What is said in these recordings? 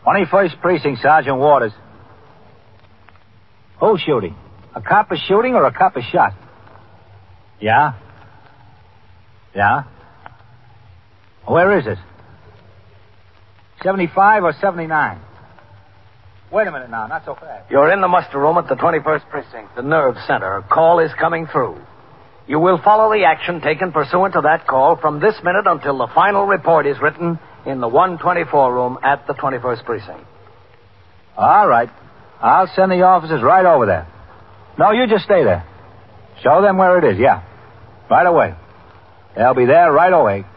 21st Precinct, Sergeant Waters. Who's shooting? A cop is shooting or a cop is shot? Yeah? Yeah? Where is it? 75 or 79? Wait a minute now, not so fast. You're in the muster room at the 21st Precinct, the nerve center. A call is coming through. You will follow the action taken pursuant to that call from this minute until the final report is written in the 124 room at the 21st Precinct. All right. I'll send the officers right over there. No, you just stay there. Show them where it is, yeah. Right away. They'll be there right away.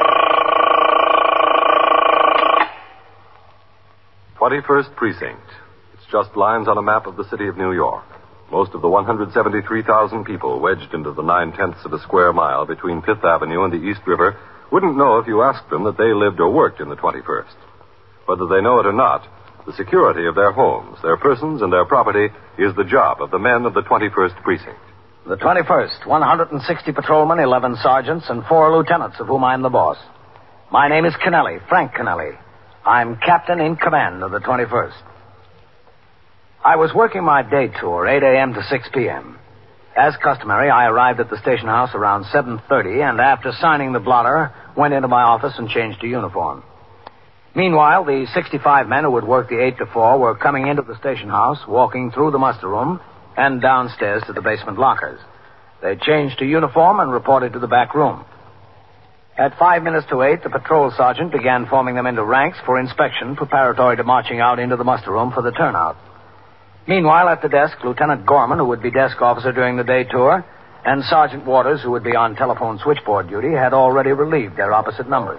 21st Precinct. It's just lines on a map of the city of New York. Most of the 173,000 people wedged into the 9/10 of a square mile between Fifth Avenue and the East River wouldn't know if you asked them that they lived or worked in the 21st. Whether they know it or not, the security of their homes, their persons, and their property is the job of the men of the 21st Precinct. The 21st, 160 patrolmen, 11 sergeants, and 4 lieutenants, of whom I'm the boss. My name is Kennelly, Frank Kennelly. I'm captain in command of the 21st. I was working my day tour, 8 a.m. to 6 p.m. As customary, I arrived at the station house around 7:30, and after signing the blotter, went into my office and changed to uniform. Meanwhile, the 65 men who would work the 8 to 4 were coming into the station house, walking through the muster room, and downstairs to the basement lockers. They changed to uniform and reported to the back room. At 5 minutes to 8, the patrol sergeant began forming them into ranks for inspection, preparatory to marching out into the muster room for the turnout. Meanwhile, at the desk, Lieutenant Gorman, who would be desk officer during the day tour, and Sergeant Waters, who would be on telephone switchboard duty, had already relieved their opposite numbers.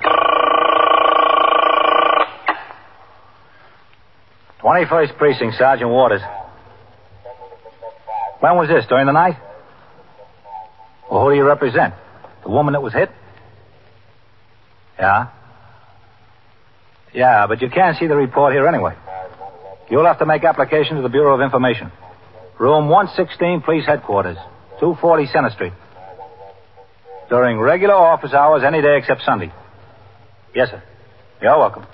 21st Precinct, Sergeant Waters. When was this, during the night? Well, who do you represent? The woman that was hit? Yeah? Yeah, but you can't see the report here anyway. You'll have to make application to the Bureau of Information. Room 116, Police Headquarters, 240 Center Street. During regular office hours, any day except Sunday. Yes, sir. You're welcome.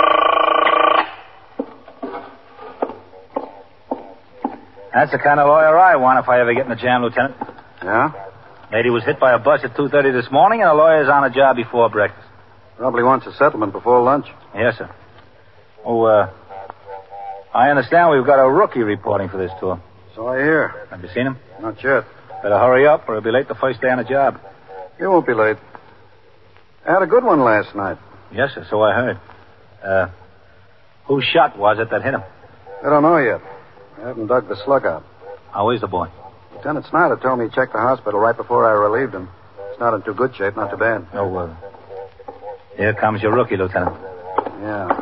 That's the kind of lawyer I want if I ever get in a jam, Lieutenant. Yeah? Lady was hit by a bus at 2:30 this morning, and the lawyer's on a job before breakfast. Probably wants a settlement before lunch. Yes, sir. Oh, I understand we've got a rookie reporting for this tour. So I hear. Have you seen him? Not yet. Better hurry up, or he'll be late the first day on the job. You won't be late. I had a good one last night. Yes, sir, so I heard. Whose shot was it that hit him? I don't know yet. I haven't dug the slug out. How is the boy? Lieutenant Snyder told me he checked the hospital right before I relieved him. It's not in too good shape, not too bad. Oh, here comes your rookie, Lieutenant. Yeah.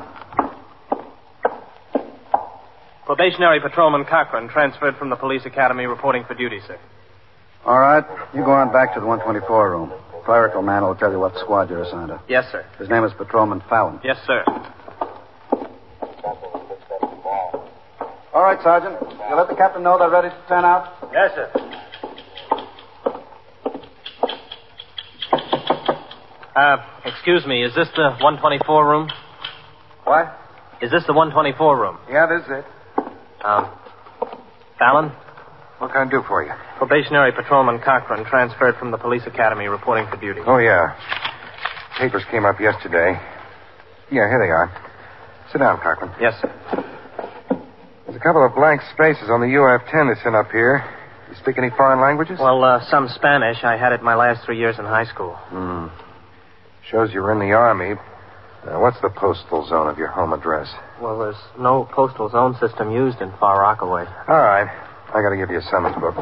Probationary Patrolman Cochran, transferred from the police academy, reporting for duty, sir. All right. You go on back to the 124 room. Clerical man will tell you what squad you're assigned to. Yes, sir. His name is Patrolman Fallon. Yes, sir. All right, Sergeant. You let the captain know they're ready to turn out? Yes, sir. Excuse me, is this the 124 room? What? Is this the 124 room? Yeah, this is it. Fallon? What can I do for you? Probationary Patrolman Cochran, transferred from the police academy, reporting for duty. Oh, yeah. Papers came up yesterday. Yeah, here they are. Sit down, Cochran. Yes, sir. There's a couple of blank spaces on the UF-10 they sent up here. You speak any foreign languages? Well, some Spanish. I had it my last 3 years in high school. Shows you were in the Army. What's the postal zone of your home address? Well, there's no postal zone system used in Far Rockaway. All right. I got to give you a summons book.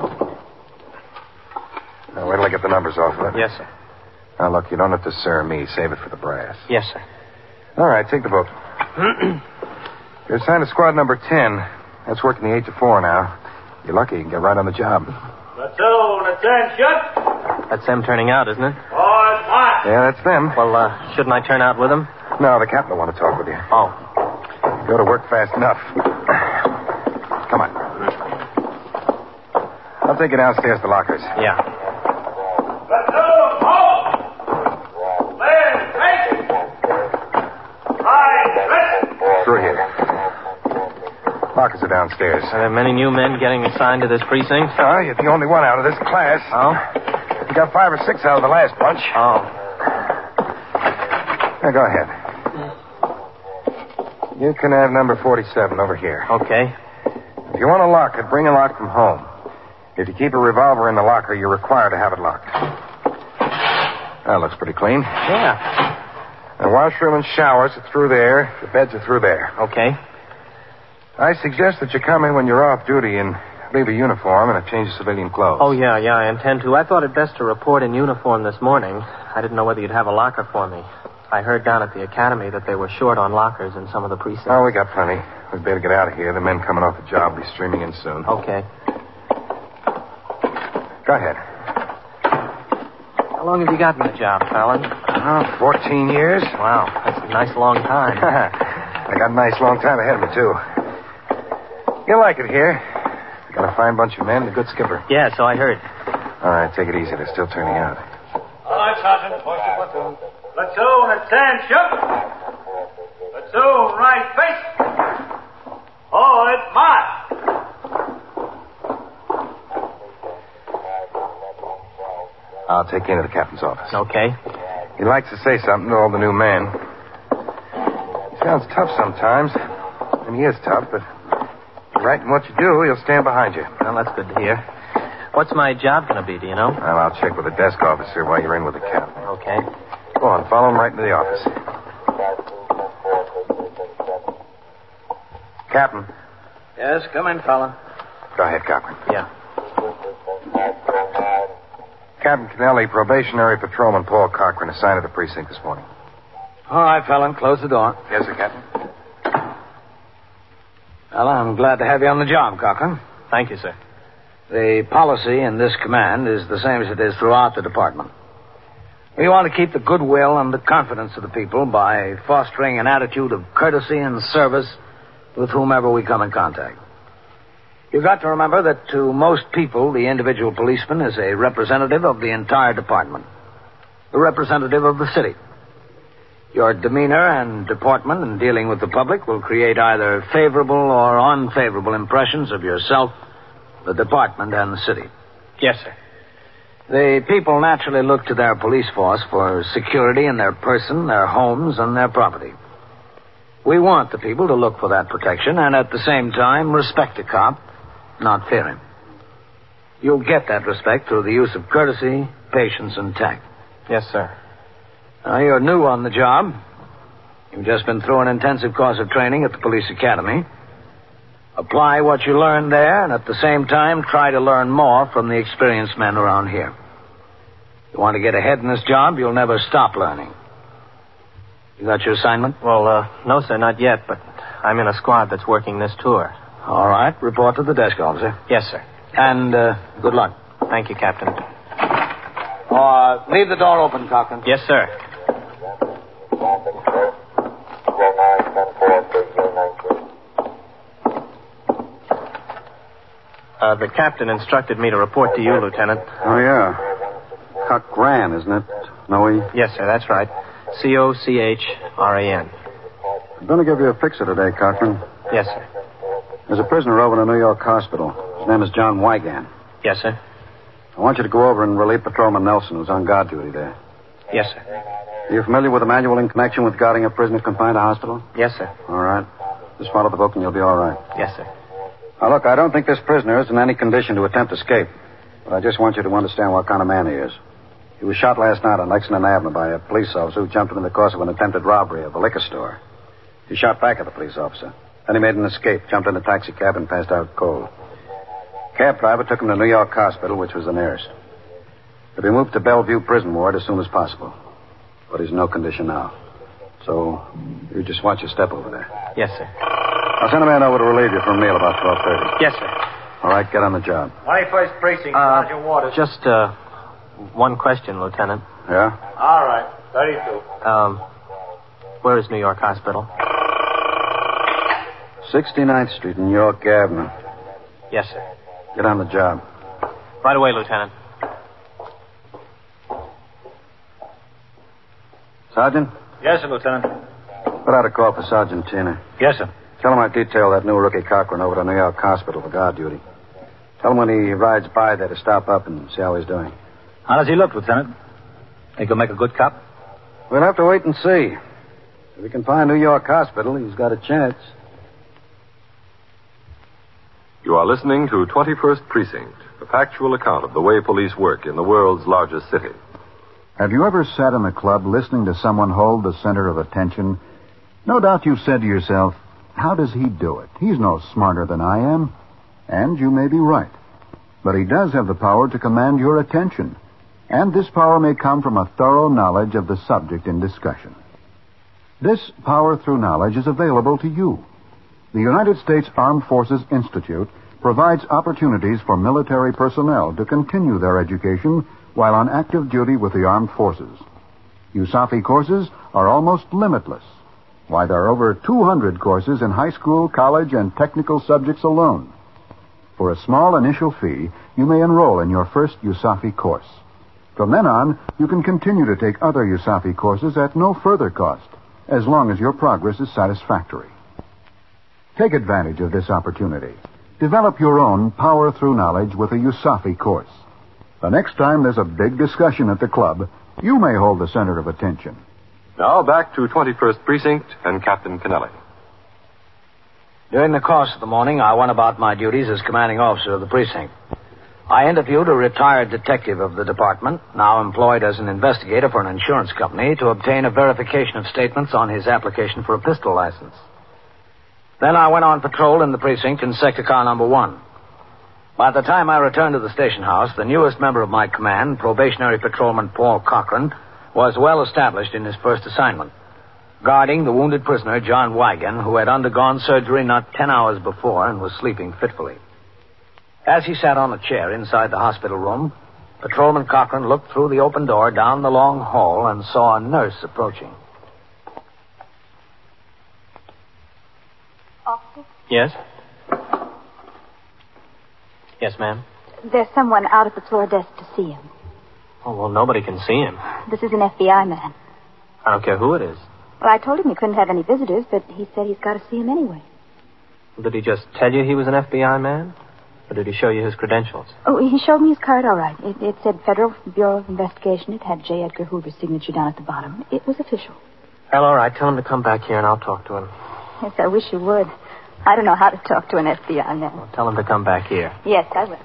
Now, wait till I get the numbers off of it. Yes, sir. Now, look, you don't have to sir me. Save it for the brass. Yes, sir. All right, take the book. You're assigned to squad number 10. That's working the 8 to 4 now. You're lucky you can get right on the job. Platoon, attention. That's them turning out, isn't it? All right. Yeah, that's them. Well, shouldn't I turn out with them? No, the captain will want to talk with you. Oh. Go to work fast enough. Come on. I'll take you downstairs to lockers. Yeah. Platoon, halt! Land, take! Right, listen! Through here. Lockers are downstairs. Are there many new men getting assigned to this precinct? Oh, you're the only one out of this class. Oh? You got 5 or 6 out of the last bunch. Oh. Now, go ahead. You can have number 47 over here. Okay. If you want to lock it, bring a lock from home. If you keep a revolver in the locker, you're required to have it locked. That looks pretty clean. Yeah. The washroom and showers are through there. The beds are through there. Okay. I suggest that you come in when you're off duty and leave a uniform and a change of civilian clothes. Oh, yeah, I intend to. I thought it best to report in uniform this morning. I didn't know whether you'd have a locker for me. I heard down at the academy that they were short on lockers in some of the precincts. Oh, we got plenty. We'd better get out of here. The men coming off the job will be streaming in soon. Okay. Go ahead. How long have you got in the job, Fallon? 14 years. Wow, that's a nice long time. I got a nice long time ahead of me, too. You'll like it here. Got a fine bunch of men and a good skipper. Yeah, so I heard. All right, take it easy. They're still turning out. All right, Sergeant. Post your platoon. Platoon, attention. Platoon, right face. Hold it, march. I'll take you into the captain's office. Okay. He likes to say something to all the new men. He sounds tough sometimes. And he is tough, but you're right in what you do, he'll stand behind you. Well, that's good to hear. What's my job going to be, do you know? Well, I'll check with the desk officer while you're in with the captain. Okay. Go on, follow him right into the office. Captain. Yes, come in, fella. Go ahead, Cochran. Yeah. Captain Kennelly, probationary patrolman Paul Cochran assigned to the precinct this morning. All right, fella, close the door. Yes, sir, Captain. Fella, I'm glad to have you on the job, Cochran. Thank you, sir. The policy in this command is the same as it is throughout the department. We want to keep the goodwill and the confidence of the people by fostering an attitude of courtesy and service with whomever we come in contact. You've got to remember that to most people, the individual policeman is a representative of the entire department, a representative of the city. Your demeanor and deportment in dealing with the public will create either favorable or unfavorable impressions of yourself, the department, and the city. Yes, sir. The people naturally look to their police force for security in their person, their homes, and their property. We want the people to look for that protection and at the same time respect a cop, not fear him. You'll get that respect through the use of courtesy, patience, and tact. Yes, sir. Now, you're new on the job. You've just been through an intensive course of training at the police academy. Apply what you learned there, and at the same time, try to learn more from the experienced men around here. You want to get ahead in this job, you'll never stop learning. You got your assignment? Well, no, sir, not yet, but I'm in a squad that's working this tour. All right, report to the desk officer. Yes, sir. And good luck. Thank you, Captain. Leave the door open, Cochran. Yes, sir. The captain instructed me to report to you, Lieutenant. Oh, yeah. Cochran, isn't it? No, Yes, sir, that's right. Cochran. I'm going to give you a fixer today, Cochran. Yes, sir. There's a prisoner over in a New York hospital. His name is John Wygan. Yes, sir. I want you to go over and relieve Patrolman Nelson, who's on guard duty there. Yes, sir. Are you familiar with the manual in connection with guarding a prisoner confined to hospital? Yes, sir. All right. Just follow the book and you'll be all right. Yes, sir. Now, look, I don't think this prisoner is in any condition to attempt escape. But I just want you to understand what kind of man he is. He was shot last night on Lexington Avenue by a police officer who jumped him in the course of an attempted robbery of a liquor store. He shot back at the police officer. Then he made an escape, jumped in a taxi cab, and passed out cold. Cab driver took him to New York Hospital, which was the nearest. He'll be moved to Bellevue Prison Ward as soon as possible. But he's in no condition now. So you just watch your step over there. Yes, sir. I'll send a man over to relieve you for a meal about 12:30. Yes, sir. All right, get on the job. 21st Precinct, Sergeant Waters. Just, one question, Lieutenant. Yeah? All right, 32. Where is New York Hospital? 69th Street and York Avenue. Yes, sir. Get on the job. Right away, Lieutenant. Sergeant, Yes, sir, Lieutenant. put out a call for Sergeant Tina. Yes, sir. Tell him I detail that new rookie Cochran over to New York Hospital for guard duty. Tell him when he rides by there to stop up and see how he's doing. How does he look, Lieutenant? Think he'll make a good cop? We'll have to wait and see. If we can find New York Hospital, he's got a chance. You are listening to 21st Precinct, a factual account of the way police work in the world's largest city. Have you ever sat in a club listening to someone hold the center of attention? No doubt you've said to yourself, how does he do it? He's no smarter than I am. And you may be right. But he does have the power to command your attention. And this power may come from a thorough knowledge of the subject in discussion. This power through knowledge is available to you. The United States Armed Forces Institute provides opportunities for military personnel to continue their education while on active duty with the armed forces. USAFI courses are almost limitless. Why, there are over 200 courses in high school, college, and technical subjects alone. For a small initial fee, you may enroll in your first USAFI course. From then on, you can continue to take other USAFI courses at no further cost, as long as your progress is satisfactory. Take advantage of this opportunity. Develop your own power through knowledge with a USAFI course. The next time there's a big discussion at the club, you may hold the center of attention. Now back to 21st Precinct and Captain Kennelly. During the course of the morning, I went about my duties as commanding officer of the precinct. I interviewed a retired detective of the department, now employed as an investigator for an insurance company, to obtain a verification of statements on his application for a pistol license. Then I went on patrol in the precinct in sector car number 1. By the time I returned to the station house, the newest member of my command, probationary patrolman Paul Cochran, was well established in his first assignment, guarding the wounded prisoner, John Wigan, who had undergone surgery not 10 hours before and was sleeping fitfully. As he sat on a chair inside the hospital room, Patrolman Cochran looked through the open door down the long hall and saw a nurse approaching. Officer? Yes? Yes, ma'am? There's someone out at the floor desk to see him. Oh, well, nobody can see him. This is an FBI man. I don't care who it is. Well, I told him he couldn't have any visitors, but he said he's got to see him anyway. Did he just tell you he was an FBI man? Or did he show you his credentials? Oh, he showed me his card, all right. It said Federal Bureau of Investigation. It had J. Edgar Hoover's signature down at the bottom. It was official. Well, all right. Tell him to come back here and I'll talk to him. Yes, I wish you would. I don't know how to talk to an FBI man. Well, tell him to come back here. Yes, I will.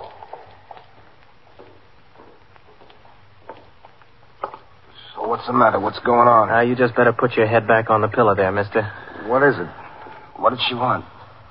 So what's the matter? What's going on? You just better put your head back on the pillow there, mister. What is it? What did she want?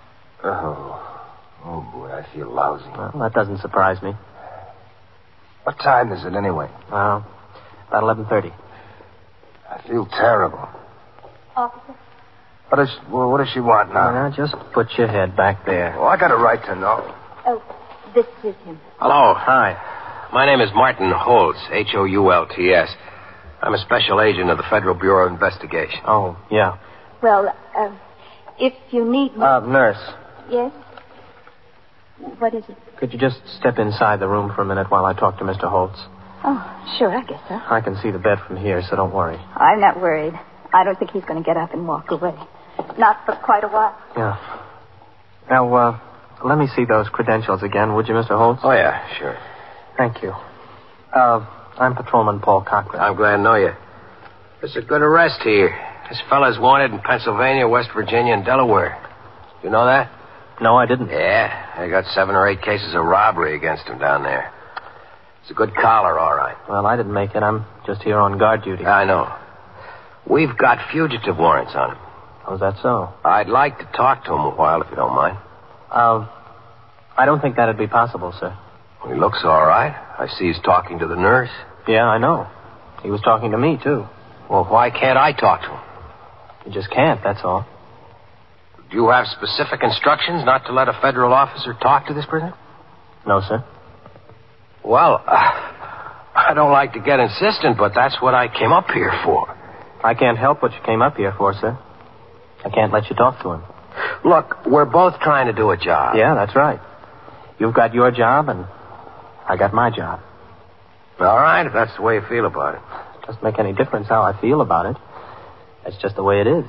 Oh, boy, I feel lousy. Well, that doesn't surprise me. What time is it, anyway? About 11:30. I feel terrible. Officer? What does she want now? Now, just put your head back there. Oh, I got a right to know. Oh, this is him. Hello. Hi. My name is Martin Holtz, Hoults. I'm a special agent of the Federal Bureau of Investigation. Oh, yeah. Well, if you need me... Nurse. Yes? What is it? Could you just step inside the room for a minute while I talk to Mr. Holtz? Oh, sure, I guess so. I can see the bed from here, so don't worry. I'm not worried. I don't think he's going to get up and walk away. Not for quite a while. Yeah. Now, let me see those credentials again, would you, Mr. Holtz? Oh, yeah, sure. Thank you. I'm Patrolman Paul Cochran. I'm glad to know you. It's a good arrest here. This fella's wanted in Pennsylvania, West Virginia, and Delaware. You know that? No, I didn't. Yeah, they got 7 or 8 cases of robbery against him down there. It's a good collar, all right. Well, I didn't make it. I'm just here on guard duty. I know. We've got fugitive warrants on him. Oh, is that so? I'd like to talk to him a while, if you don't mind. I don't think that'd be possible, sir. Well, he looks all right. I see he's talking to the nurse. Yeah, I know. He was talking to me, too. Well, why can't I talk to him? You just can't, that's all. Do you have specific instructions not to let a federal officer talk to this prisoner? No, sir. Well, I don't like to get insistent, but that's what I came up here for. I can't help what you came up here for, sir. I can't let you talk to him. Look, we're both trying to do a job. Yeah, that's right. You've got your job, and I got my job. All right, if that's the way you feel about it. It doesn't make any difference how I feel about it. That's just the way it is.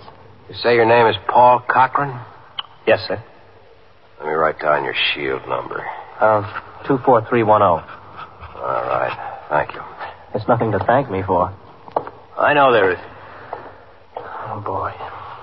You say your name is Paul Cochran? Yes, sir. Let me write down your shield number. 24310. All right. Thank you. There's nothing to thank me for. I know there is. Oh, boy.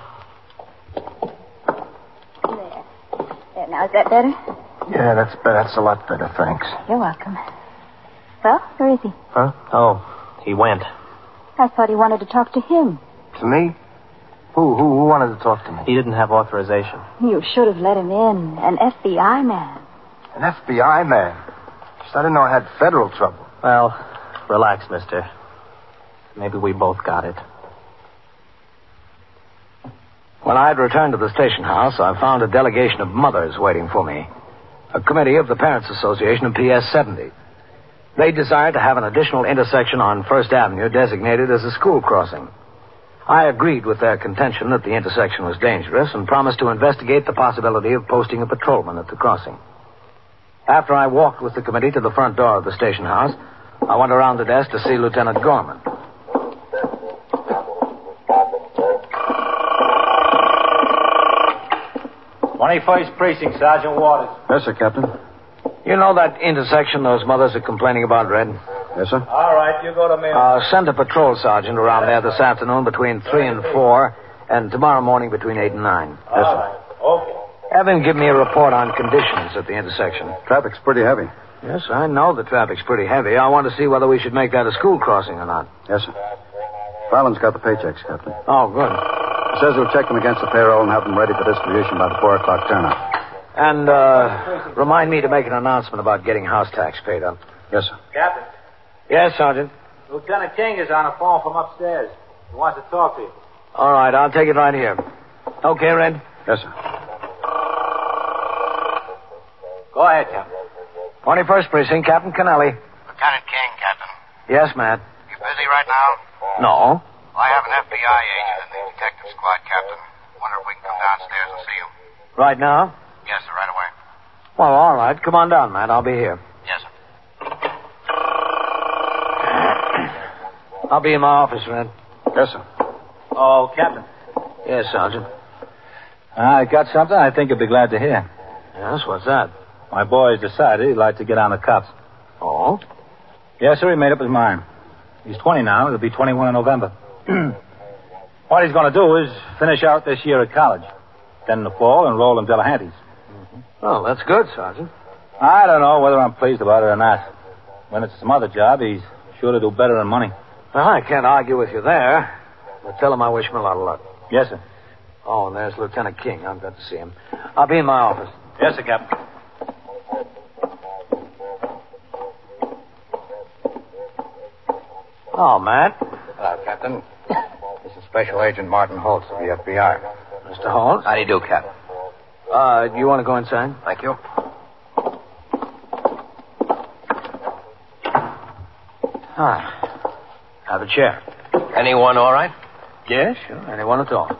There, now, is that better? Yeah, that's better. That's a lot better, thanks. You're welcome. Well, where is he? Huh? Oh, he went. I thought he wanted to talk to him. To me? Who wanted to talk to me? He didn't have authorization. You should have let him in. An FBI man. An FBI man? Just I didn't know I had federal trouble. Well, relax, mister. Maybe we both got it. When I had returned to the station house, I found a delegation of mothers waiting for me. A committee of the Parents Association of PS 70. They desired to have an additional intersection on First Avenue designated as a school crossing. I agreed with their contention that the intersection was dangerous and promised to investigate the possibility of posting a patrolman at the crossing. After I walked with the committee to the front door of the station house, I went around the desk to see Lieutenant Gorman. 21st Precinct, Sergeant Waters. Yes, sir, Captain. You know that intersection those mothers are complaining about, Red? Yes, sir. All right, you go to me. Send a patrol sergeant around there this afternoon between 3 and 4, and tomorrow morning between 8 and 9. Yes, sir. All right. Okay. Have him give me a report on conditions at the intersection. Traffic's pretty heavy. Yes, I know the traffic's pretty heavy. I want to see whether we should make that a school crossing or not. Yes, sir. Fallon's got the paychecks, Captain. Oh, good. He says he'll check them against the payroll and have them ready for distribution by the 4 o'clock turnout. And, remind me to make an announcement about getting house tax paid up. Yes, sir. Captain, Yes, Sergeant. Lieutenant King is on the phone from upstairs. He wants to talk to you. All right, I'll take it right here. Okay, Red? Yes, sir. Go ahead, Captain. 21st Precinct, Captain Kennelly. Lieutenant King, Captain. Yes, Matt. You busy right now? No. I have an FBI agent in the detective squad, Captain. Wonder if we can come downstairs and see him. Right now? Yes, sir, right away. Well, all right. Come on down, Matt. I'll be here. Yes, sir. I'll be in my office, Red. Yes, sir. Oh, Captain. Yes, Sergeant. I got something I think you'll be glad to hear. Yes, what's that? My boy's decided he'd like to get on the cops. Oh? Yes, sir, he made up his mind. He's 20 now. He'll be 21 in November. What he's going to do is finish out this year at college. Then in the fall, enroll in Delahanty's. Oh, that's good, Sergeant. I don't know whether I'm pleased about it or not. When it's some other job, he's sure to do better than money. Well, I can't argue with you there. But tell him I wish him a lot of luck. Yes, sir. Oh, and there's Lieutenant King. I've got to see him. I'll be in my office. Yes, sir, Captain. Oh, Matt. Hello, Captain. This is Special Agent Martin Holtz of the FBI. Mr. Holmes. How do you do, Captain? Do you want to go inside? Thank you. Ah. Have a chair. Anyone all right? Yes, sure. Anyone at all.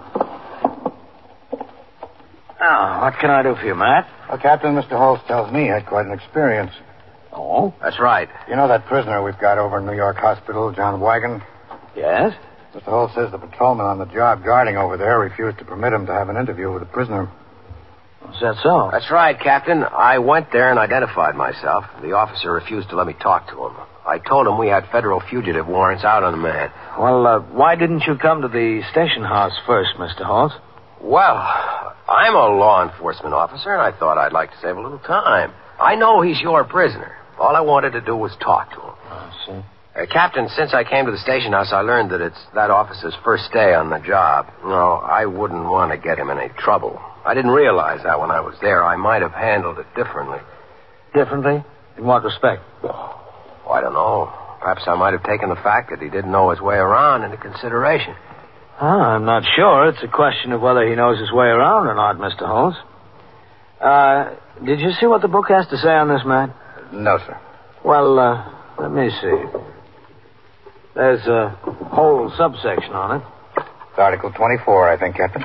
Now, what can I do for you, Matt? Well, Captain, Mr. Holtz tells me he had quite an experience. Oh? That's right. You know that prisoner we've got over in New York Hospital, John Wigan? Yes? Mr. Holtz says the patrolman on the job guarding over there refused to permit him to have an interview with the prisoner. Is that so? That's right, Captain. I went there and identified myself. The officer refused to let me talk to him. I told him we had federal fugitive warrants out on the man. Well, why didn't you come to the station house first, Mr. Holtz? Well, I'm a law enforcement officer, and I thought I'd like to save a little time. I know he's your prisoner. All I wanted to do was talk to him. I see. Captain, since I came to the station house, I learned that it's that officer's first day on the job. No, I wouldn't want to get him in any trouble. I didn't realize that when I was there. I might have handled it differently. Differently? In what respect? Oh, I don't know. Perhaps I might have taken the fact that he didn't know his way around into consideration. I'm not sure. It's a question of whether he knows his way around or not, Mr. Holmes. Did you see what the book has to say on this man? No, sir. Well, let me see. There's a whole subsection on it. It's Article 24, I think, Captain.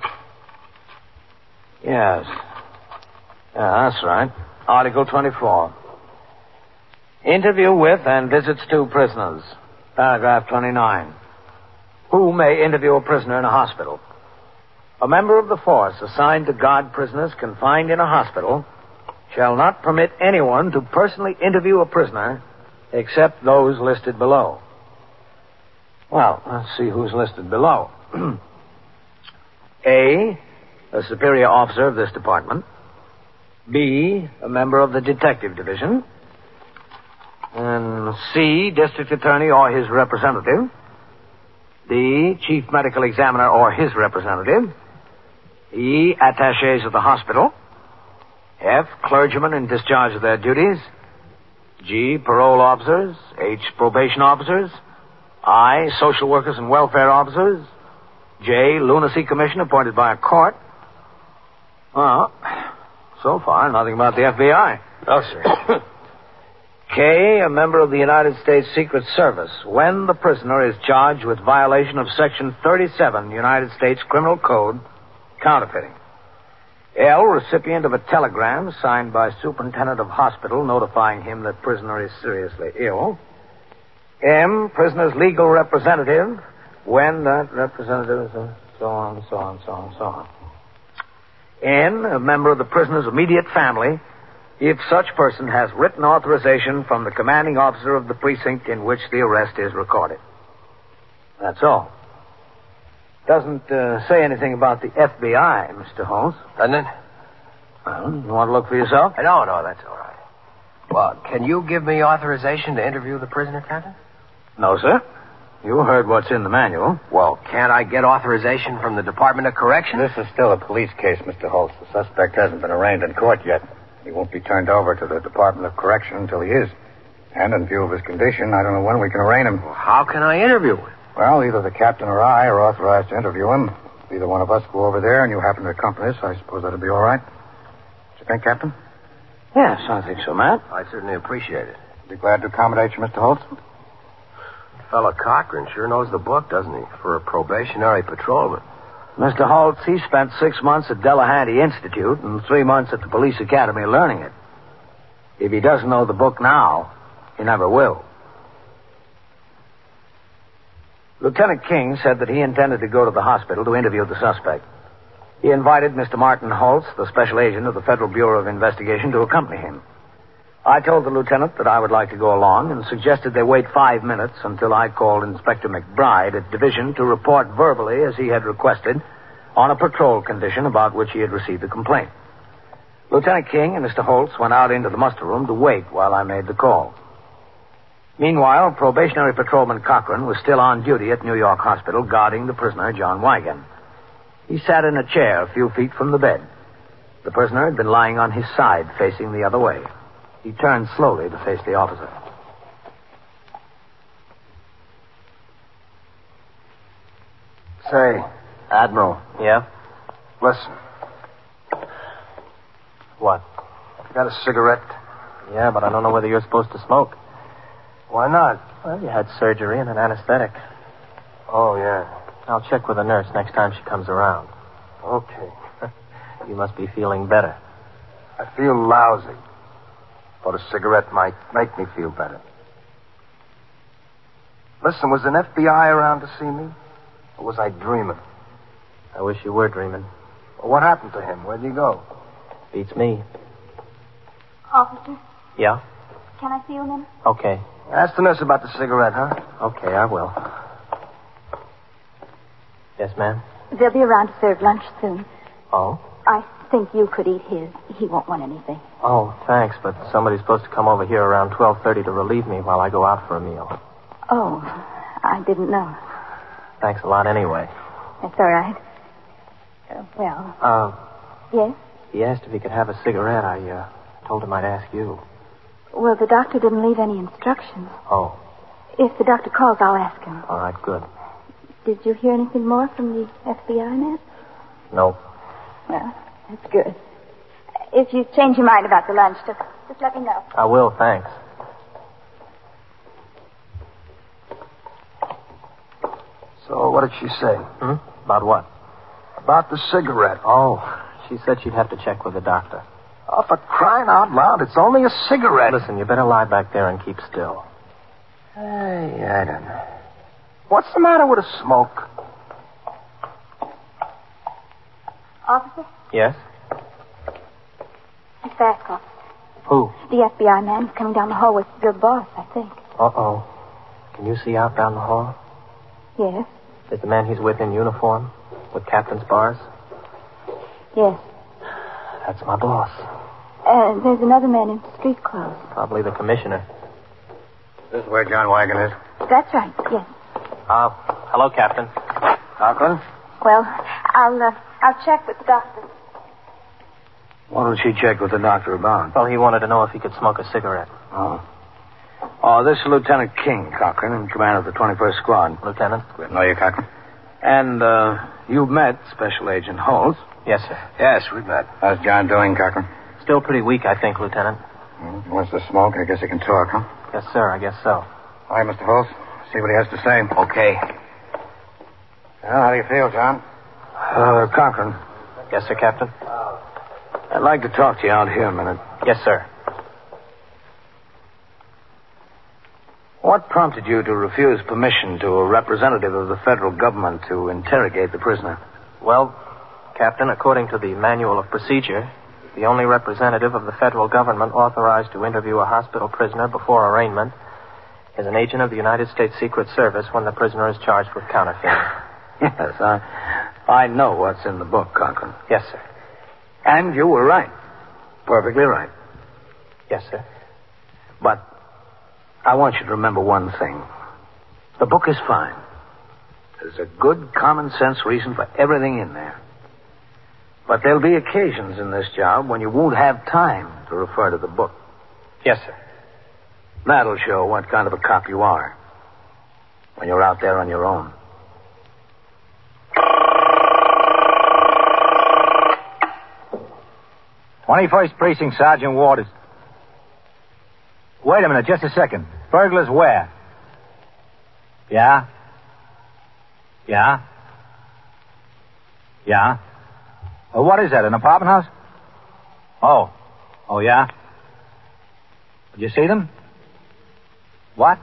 Yes. Yeah, that's right. Article 24. Interview with and visits to prisoners. Paragraph 29. Who may interview a prisoner in a hospital? A member of the force assigned to guard prisoners confined in a hospital shall not permit anyone to personally interview a prisoner except those listed below. Well, let's see who's listed below. A superior officer of this department. B, a member of the detective division. And C, district attorney or his representative. D, chief medical examiner or his representative. E, attachés of the hospital. F, clergymen in discharge of their duties. G, parole officers. H, probation officers. I, social workers and welfare officers. J, lunacy commission appointed by a court. Well, so far, nothing about the FBI. No, sir. K, a member of the United States Secret Service, when the prisoner is charged with violation of Section 37, United States Criminal Code, counterfeiting. L, recipient of a telegram signed by superintendent of hospital notifying him that prisoner is seriously ill. M, prisoner's legal representative, when that representative is so on. N, a member of the prisoner's immediate family, if such person has written authorization from the commanding officer of the precinct in which the arrest is recorded. That's all. Doesn't say anything about the FBI, Mr. Holmes. Doesn't it? Well, you want to look for yourself? No, that's all right. Well, can you give me authorization to interview the prisoner, Captain? No, sir. You heard what's in the manual. Well, can't I get authorization from the Department of Corrections? This is still a police case, Mr. Holtz. The suspect hasn't been arraigned in court yet. He won't be turned over to the Department of Correction until he is. And in view of his condition, I don't know when we can arraign him. Well, how can I interview him? Well, either the captain or I are authorized to interview him. If either one of us go over there and you happen to accompany us, I suppose that'll be all right. What you think, Captain? Yes, I think so, Matt. I certainly appreciate it. Be glad to accommodate you, Mr. Holtz. Fellow Cochran sure knows the book, doesn't he? For a probationary patrolman. Mr. Holtz, he spent 6 months at Delahanty Institute and 3 months at the police academy learning it. If he doesn't know the book now, he never will. Lieutenant King said that he intended to go to the hospital to interview the suspect. He invited Mr. Martin Holtz, the special agent of the Federal Bureau of Investigation, to accompany him. I told the lieutenant that I would like to go along and suggested they wait 5 minutes until I called Inspector McBride at Division to report verbally, as he had requested, on a patrol condition about which he had received a complaint. Lieutenant King and Mr. Holtz went out into the muster room to wait while I made the call. Meanwhile, probationary patrolman Cochran was still on duty at New York Hospital guarding the prisoner, John Wigan. He sat in a chair a few feet from the bed. The prisoner had been lying on his side, facing the other way. He turned slowly to face the officer. Say, Admiral. Yeah? Listen. What? You got a cigarette? Yeah, but I don't know whether you're supposed to smoke. Why not? Well, you had surgery and an anesthetic. Oh, yeah. I'll check with the nurse next time she comes around. Okay. You must be feeling better. I feel lousy. But a cigarette might make me feel better. Listen, was an FBI around to see me? Or was I dreaming? I wish you were dreaming. Well, what happened to him? Where'd he go? Beats me. Officer, Yeah? can I see you a minute? Okay. Ask the nurse about the cigarette, huh? Okay, I will. Yes, ma'am? They'll be around to serve lunch soon. Oh? I think you could eat his. He won't want anything. Oh, thanks, but somebody's supposed to come over here around 12:30 to relieve me while I go out for a meal. Oh, I didn't know. Thanks a lot anyway. That's all right. Yes? He asked if he could have a cigarette. I told him I'd ask you. Well, the doctor didn't leave any instructions. Oh, If the doctor calls, I'll ask him. all right, good. Did you hear anything more from the FBI, Matt? No. Well, that's good. If you change your mind about the lunch, just let me know. I will, thanks. So what did she say? About what? About the cigarette. Oh, she said she'd have to check with the doctor. Oh, for crying out loud, it's only a cigarette. Listen, you better lie back there and keep still. Hey, I don't know. What's the matter with a smoke? Officer? Yes? Miss Bascoff. Who? The FBI man is coming down the hall with your boss, I think. Uh-oh. Can you see out down the hall? Yes. Is the man he's with in uniform? With captain's bars? Yes. That's my boss. There's another man in street clothes. Probably the commissioner. This is where John Wagon is. That's right, yes. Hello, Captain. Conklin? Well, I'll check with the doctor. What did she check with the doctor about? Well, he wanted to know if he could smoke a cigarette. Oh, this is Lieutenant King, Cochran, in command of the 21st Squad. Lieutenant? Know you, Cochran? And, you've met Special Agent Holtz. Yes, sir. Yes, we've met. How's John doing, Cochran? Still pretty weak, I think, Lieutenant. He wants to smoke. I guess he can talk, huh? Yes, sir, I guess so. All right, Mr. Holtz. See what he has to say. Okay. Well, how do you feel, John? Cochran, Yes, sir, Captain? I'd like to talk to you out here a minute. Yes, sir. What prompted you to refuse permission to a representative of the federal government to interrogate the prisoner? Well, Captain, according to the Manual of Procedure, the only representative of the federal government authorized to interview a hospital prisoner before arraignment is an agent of the United States Secret Service when the prisoner is charged with counterfeiting. Yes, I know what's in the book, Cochran. Yes, sir. And you were right. Perfectly right. Yes, sir. But I want you to remember one thing. The book is fine. There's a good common sense reason for everything in there. But there'll be occasions in this job when you won't have time to refer to the book. Yes, sir. That'll show what kind of a cop you are when you're out there on your own. "21st Precinct, Sergeant Waters." Wait a minute, just a second. Burglars where? Yeah? Yeah? Yeah? What is that, an apartment house? Oh, yeah? Did you see them? What?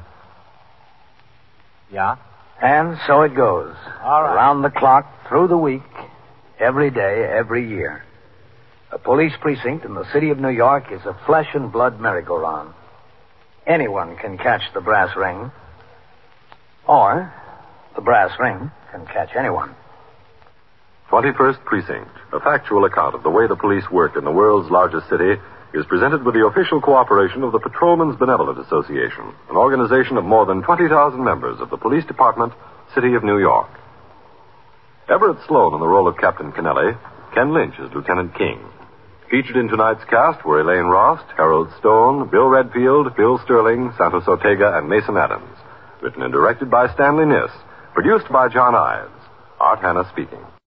Yeah? And so it goes. All right. Around the clock, through the week, every day, every year. A police precinct in the city of New York is a flesh and blood merry-go-round. Anyone can catch the brass ring. Or the brass ring can catch anyone. 21st Precinct, a factual account of the way the police work in the world's largest city, is presented with the official cooperation of the Patrolmen's Benevolent Association, an organization of more than 20,000 members of the Police Department, City of New York. Everett Sloan in the role of Captain Kennelly, Ken Lynch as Lieutenant King. Featured in tonight's cast were Elaine Rost, Harold Stone, Bill Redfield, Bill Sterling, Santos Ortega, and Mason Adams. Written and directed by Stanley Niss. Produced by John Ives. Art Hanna speaking.